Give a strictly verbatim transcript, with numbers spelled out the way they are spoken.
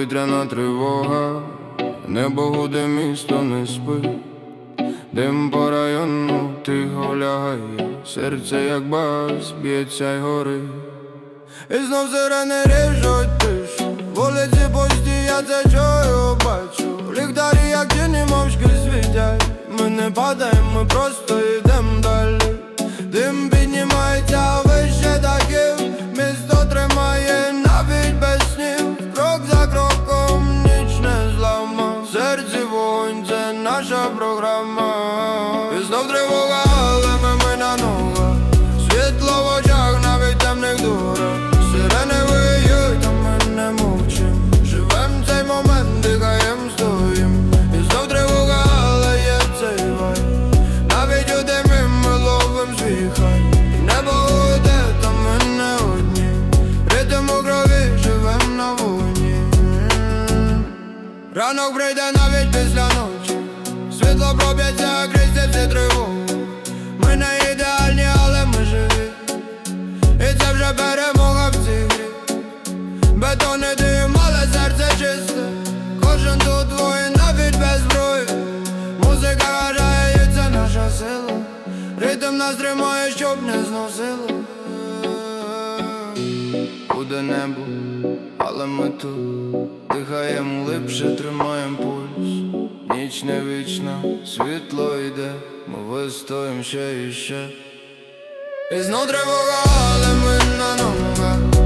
повітряна тривога, небо гуде, місто не спить. Дим по району тихо лягає, серце як бас б'ється й горить. І знов сирени ріжуть тишу, вулиці пусті, я це чую, бачу. Ліхтарі як тіні мовчки світять. Ми не падаємо, ми просто йдем далі. Дим піднімається вище дахів, місто тримає навіть без снів. Крок за кроком ніч не злама, в серці вогонь, це наша програма. І знов тривога, але ми, ми на ногах, світло в очах, навіть темних дурах. Сирени виють, а ми не мовчим, живем цей момент, дихаєм, стоїм. І знов тривога, але є цей вайб, навіть у димі ми ловим свій хай. Небо гуде, та ми не одні, ритм у крові, живем на вогні. Ранок прийде навіть після ночі, світло проб'ється крізь ці тривоги. Ми не ідеальні, але ми живі, і це вже перемога в цій грі. Бетон і дим, але серце чисте, кожен тут воїн, навіть без зброї. Музика вважає, і це наша сила, ритм нас тримає, щоб не зносило. Буде небо, але ми тут дихаєм глибше, тримаєм пульс. Ніч не вічна, світло йде, ми вистоїм ще і ще. І знов тривога, але ми на ногах,